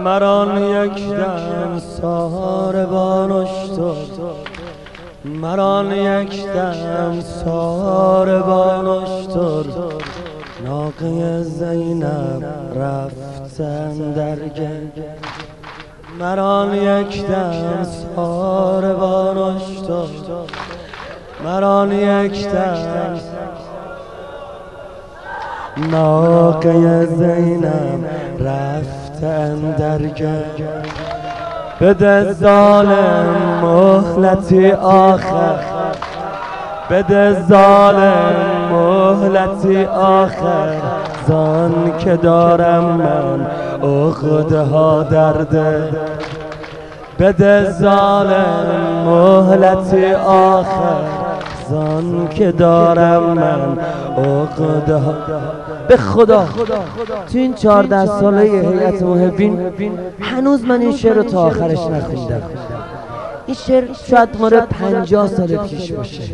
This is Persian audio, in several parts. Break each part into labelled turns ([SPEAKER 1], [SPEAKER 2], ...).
[SPEAKER 1] مران یک دم ساربان اشتر، مران یک دم ساربان اشتر، ناقه زینب رفتن در گل. مران یک دم ساربان اشتر، مران یک دم ناقه زینب رفتن در گل. بده ظالم مهلتی آخر، بده ظالم مهلتی آخر، زان که دارم من عقدها در دل. بده ظالم مهلتی آخر، زان که دارم من عقدها. به خدا تو این 14 ساله هیئت محبین هنوز من این شعر رو تا آخرش نخوندم. این شعر شاید ماره 50 سال پیش باشه.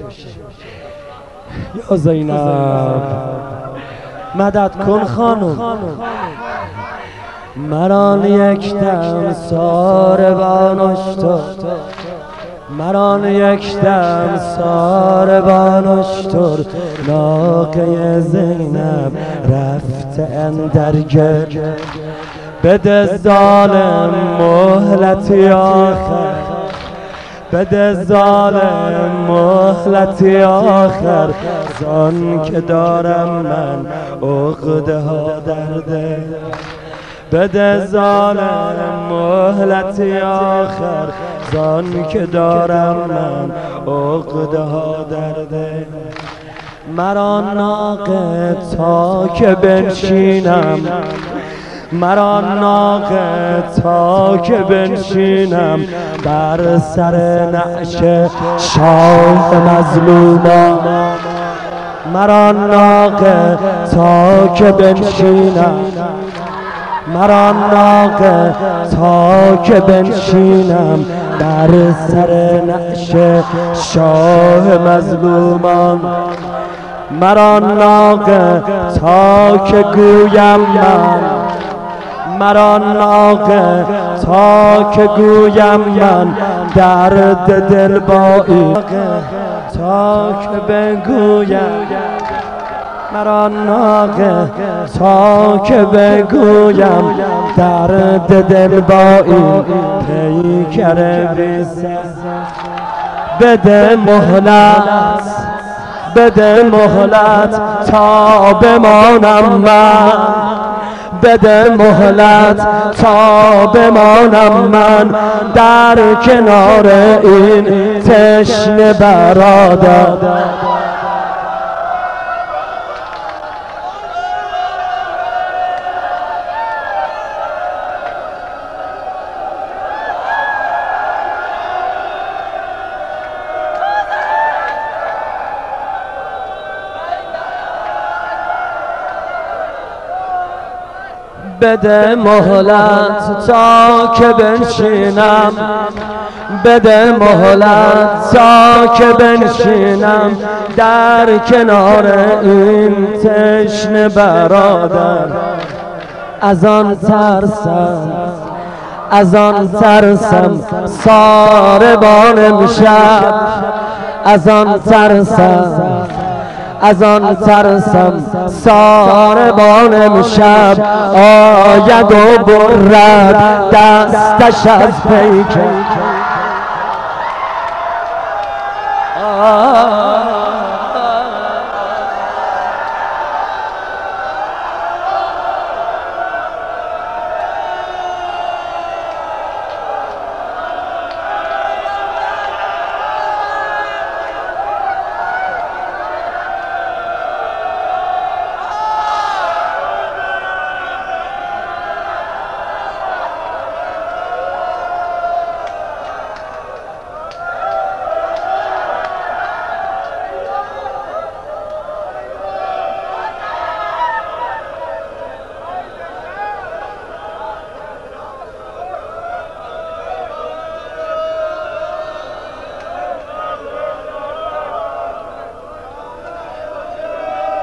[SPEAKER 1] یا زینب مدد کن خانم. مران یک دم ساربان اشتر، مران یک دم ساربان اشتر، ناقه زینب رفتن در گل. بده ظالم مهلتی آخر، بده ظالم مهلتی آخر، زان که دارم من عقدها در دل. بده ظالم مهلتی آخر، زان که دارم من عقدها در دل. مران ناقه تا که بنشینم، مران ناقه تا که بنشینم، بر سر نعش شاه مظلومان. مران ناقه تا که بنشینم، مران ناقه تا که بنشینم، بر سر نعش شاه مظلومان. مران ناقه تا که گویم من، مران ناقه تا که گویم من، درد دل با این تا که بگویم. مران ناقه تا که بگویم، درد دل با این پیکر بی‌سر. بده مهلت، بده مهلت تا بمانم من، بده مهلت تا بمانم من، در کنار این تشنه برادر. بده مهلت تا که بنشینم، بده مهلت تا که بنشینم، در کنار این تشنه برادر. از آن ترسم، از آن ترسم ساربان امشب، از آن ترسم، از آن ترسم ساربان امشب، آید و برد دستش از پیکر.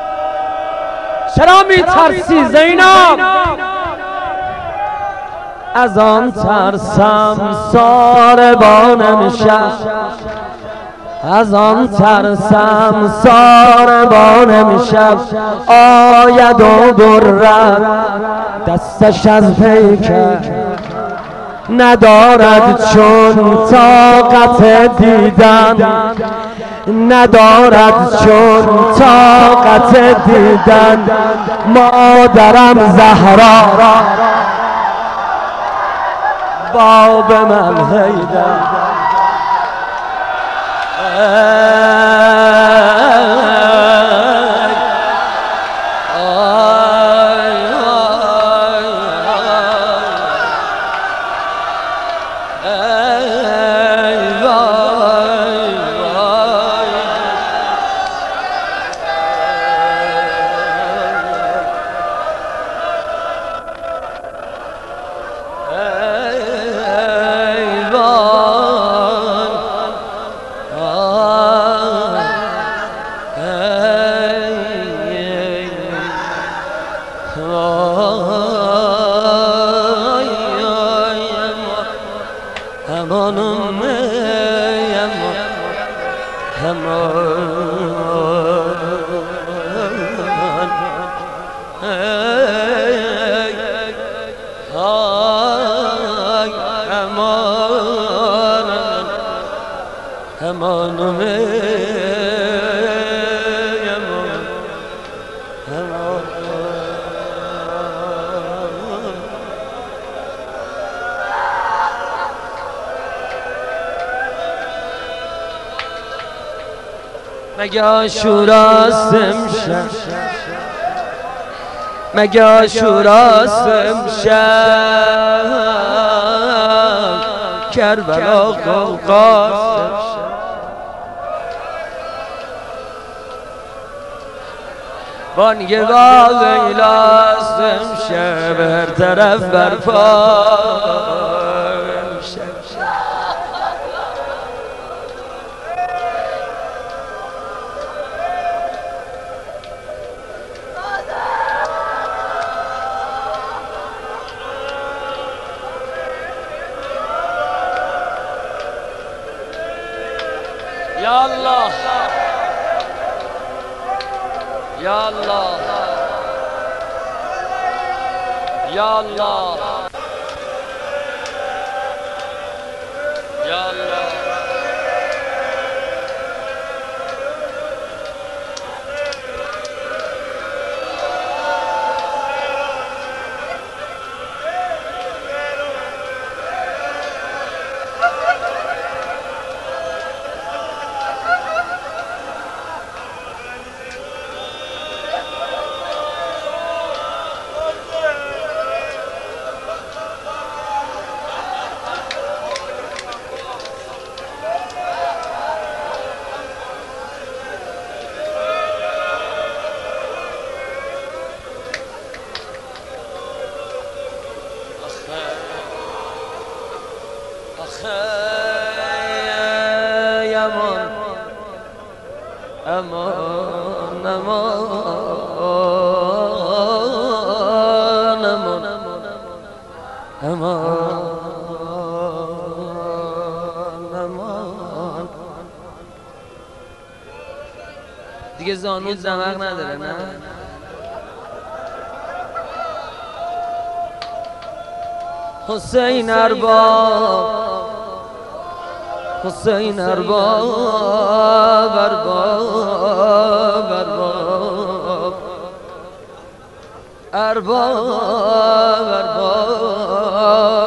[SPEAKER 1] چرا میترسی زینب؟ از آن ترسم ساربان امشب، از آن ترسم ساربان امشب آید و برد دستش از پیکر، ندارد چون طاقت دیدن، ندارد چون طاقت دیدن مادرم زهرا باب من حیدر. مگه عاشوراست امشب، مگه عاشوراست امشب، کربلا غوغاست امشب. بانگ واقعیلاست امشب، هر طرف برپا امشب. یا الله یا الله یا الله یا الله. امان امان امان امان امان. دیگه زانو دماغ نداره نه؟ حسین ارباب، حسین ارباب، ارباب ارباب ارباب ارباب